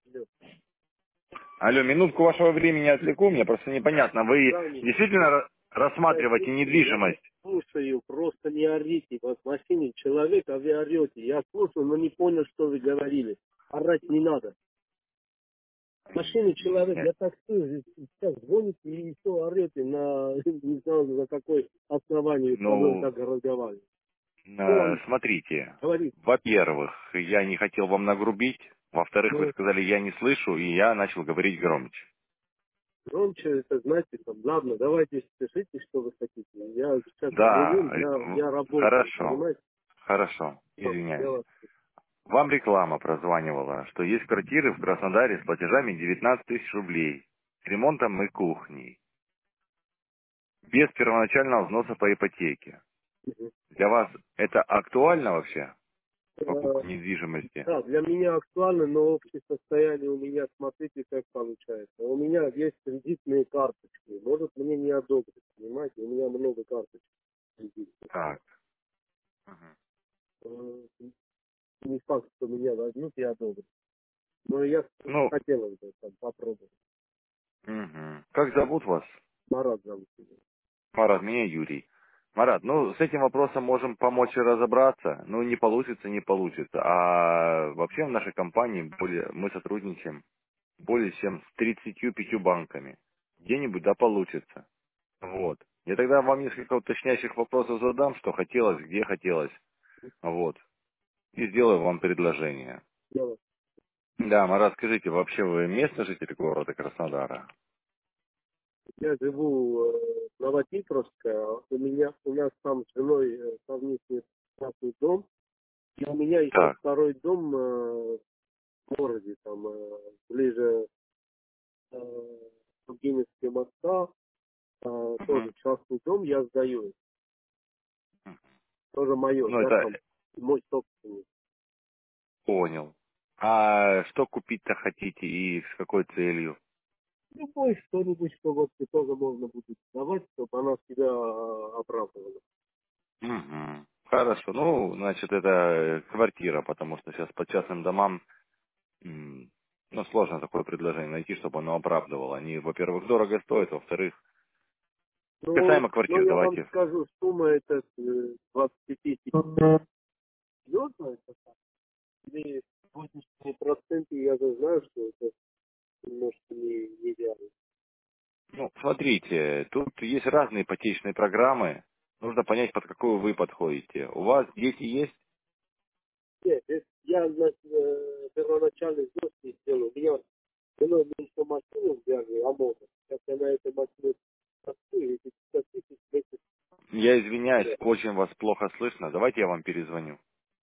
Алло. Алло, минутку вашего времени отвлеку, мне просто непонятно. Вы Правильно. действительно Я рассматриваете слушаю, недвижимость? слушаю, просто не орите. Вот в машине человек, а вы орете. Я слушаю, но не понял, что вы говорили. Орать не надо. В машине человек, Нет. я так слышу, сейчас звоните и все орете на, не знаю, на какой основании со мной Ну, так разговариваете. Что вам смотрите. говорит? Во-первых, я не хотел вам нагрубить. Во-вторых, вы Ну, сказали, я не слышу, и я начал говорить громче. громче, это знаете, там, ладно, давайте спешите, что вы хотите. Я сейчас за Да, рулем, я работаю, хорошо, понимаете? хорошо, Ну, я извиняюсь. вас Вам реклама прозванивала, что есть квартиры в Краснодаре с платежами 19 тысяч рублей, с ремонтом и кухней, без первоначального взноса по ипотеке. слышу. Для вас это актуально вообще, Э, покупка недвижимости? Да, для меня актуально, но общее состояние у меня, смотрите, как получается. У меня есть кредитные карточки. Может, мне не одобрят, понимаете? У меня много карточек кредитных. Так. Мгм. Э, Не факт, что меня возьмут и одобрят. Но я Ну, хотел бы там попробовать. мгм. Как зовут вас? Марат зовут меня. Марат, меня Юрий. Марат, ну, с этим вопросом можем помочь и разобраться. Ну, не получится, не получится. А вообще в нашей компании мы сотрудничаем более чем с 35 банками. Где-нибудь да получится. Вот. Я тогда вам несколько уточняющих вопросов задам, что хотелось, где хотелось. Вот. И сделаю вам предложение. Дело. Да, Марат, скажите, вообще вы местный житель города Краснодара? Я живу в Новотитровске, у нас там с женой совместный частный дом, и у меня еще Так. второй дом в городе, там ближе Тургеневские моста, тоже Мгм. частный дом я сдаю, тоже мое, Ну, я это там мой собственник. понял. А что купить-то хотите и с какой целью? Любой что-нибудь, что вот тоже можно будет давать, чтобы она себя оправдывала. Мгм. Хорошо. Ну, значит, это квартира, потому что сейчас по частным домам, ну, сложно такое предложение найти, чтобы оно оправдывало. Они, во-первых, дорого стоят, во-вторых, Ну, касаемо ну квартир, я вам давайте. скажу, сумма это 25 тысяч. Серьезно это так? Или 80% я же знаю, что это немножко нереально. Ну, смотрите, тут есть разные ипотечные программы. Нужно понять, под какую вы подходите. У вас дети есть? Нет, я на первоначальный взнос не сделал. Меня женой мы еще машину взяли, АМОНа. Сейчас я на этой машине простую, эти 50 тысяч месяц. Я извиняюсь, очень вас плохо слышно. Давайте я вам перезвоню.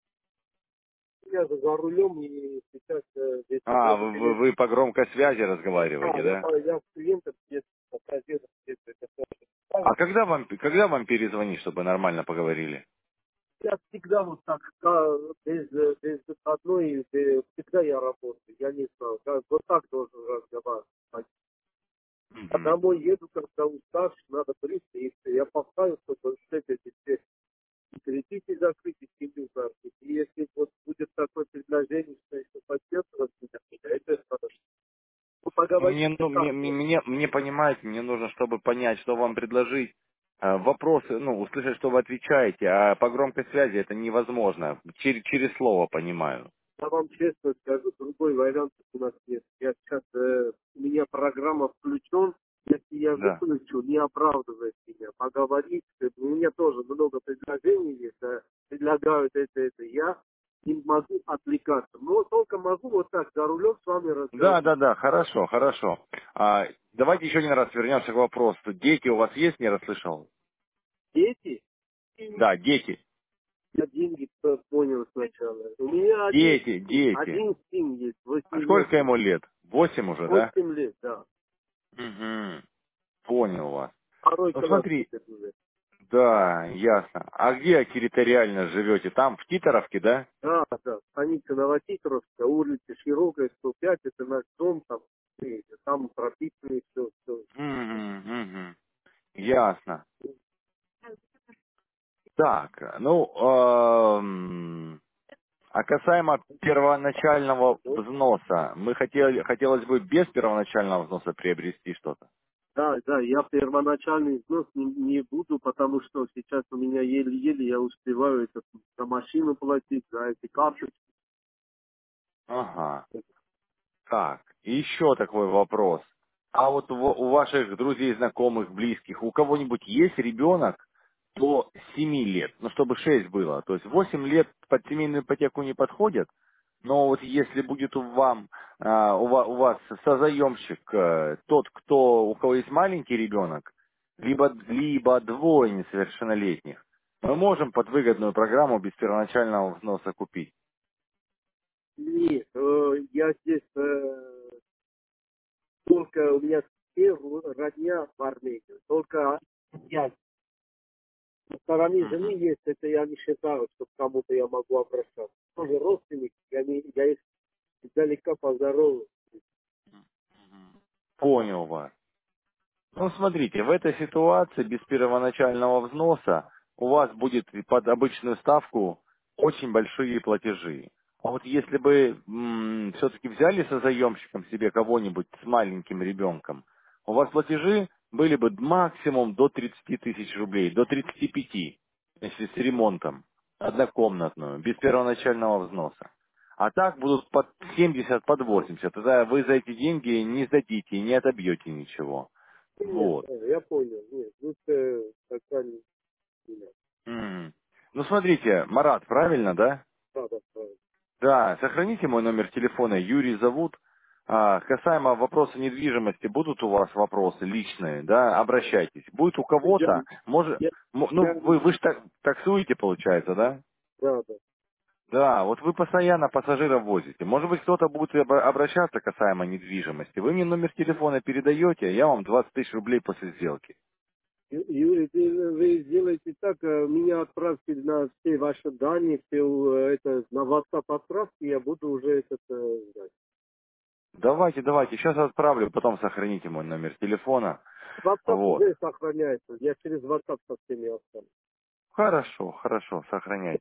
Я же за рулем и сейчас здесь А, можно, вы по громкой связи А, разговариваете, да? я с клиентом где-то пассажиром где-то это тоже. А когда вам перезвонить, чтобы нормально поговорили? Я всегда вот так, без выходной, всегда я работаю, я не знаю, вот так должен разговаривать. А Мгм. домой еду, когда уставший, надо бриться, и всё. Я поставил, чтобы все эти все кредиты закрыть, и семью закрыть. И если вот будет такое предложение, что еще поддерживать меня, это хорошо. Ну, поговорить Мне, ну, так, мне, понимаете, мне нужно, чтобы понять, что вам предложить. Вопросы, ну, услышать, что вы отвечаете, а по громкой связи это невозможно. Через слово понимаю. я вам честно скажу, другой вариант у нас нет. Я сейчас, у меня программа включен, если я Да. выключу, не оправдывает меня. Поговорить, у меня тоже много предложений есть, предлагают это. Я не могу отвлекаться. Но только могу вот так за рулем с вами Да, разговаривать. да, да, хорошо, хорошо. Давайте еще один раз вернемся к вопросу. Дети у вас есть, не расслышал? Дети, Да, дети. я деньги понял сначала. У меня Дети, дети. один сын есть, А 8 лет. сколько ему лет? 8 уже, да? 8 лет, да. Угу. Понял вас. Второй Ну класс смотри, будет уже. да, ясно. А где территориально живете? Там, в Титаровке, да? Да, да, станица Новотитровская, улица Широкая, 105, это наш дом, там прописано все. Угу, угу. Ясно. Так, ну, А касаемо первоначального взноса, хотелось бы без первоначального взноса приобрести что-то. Да, да, я первоначальный взнос не буду, потому что сейчас у меня еле-еле я успеваю это за машину платить, за эти карточки. Ага. Так, и еще такой вопрос. А вот у ваших друзей, знакомых, близких, у кого-нибудь есть ребенок до 7 лет? Ну, чтобы 6 было. То есть 8 лет под семейную ипотеку не подходят, но вот если будет у вас созаемщик, тот, у кого есть маленький ребенок, либо двое несовершеннолетних, мы можем под выгодную программу без первоначального взноса купить. Нет, я здесь только у меня все родня в Армении, только я. На стороне жены Мгм. есть, это я не считаю, что к кому-то я могу обращаться. Тоже родственник, я их издалека поздороваюсь. Понял вас. Ну, смотрите, в этой ситуации без первоначального взноса у вас будет под обычную ставку очень большие платежи. А вот если бы все-таки взяли со заемщиком себе кого-нибудь с маленьким ребенком, у вас платежи были бы максимум до 30 тысяч рублей, до 35, если с ремонтом, однокомнатную, без первоначального взноса. А так будут под 70, под 80. Тогда вы за эти деньги не сдадите, не отобьете ничего. Нет, Вот. я понял, нет, лучше тогда не надо. М. Ну, смотрите, Марат, правильно, да? Да, да, правильно. Да, сохраните мой номер телефона, Юрий зовут. Касаемо вопроса недвижимости, будут у вас вопросы личные, да, обращайтесь. Будет у Я, кого-то, может, я, ну, я, вы же таксуете, получается, да? да, да. Да, вот вы постоянно пассажиров возите. Может быть, кто-то будет обращаться касаемо недвижимости. Вы мне номер телефона передаете, я вам 20 тысяч рублей после сделки. Юрий, вы сделаете так, меня отправьте на все ваши данные, все это на WhatsApp отправьте, я буду уже это знать. Давайте, сейчас отправлю, потом сохраните мой номер телефона. WhatsApp Вот. уже сохраняется, я через WhatsApp со всеми останусь. Хорошо, сохраняйте.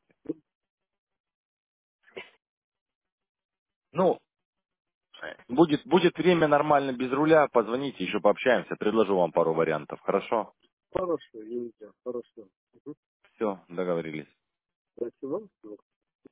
Ну, будет время нормально без руля, позвоните, еще пообщаемся, предложу вам пару вариантов. Хорошо? Хорошо, Юрий, хорошо. Угу. Все, договорились. Спасибо.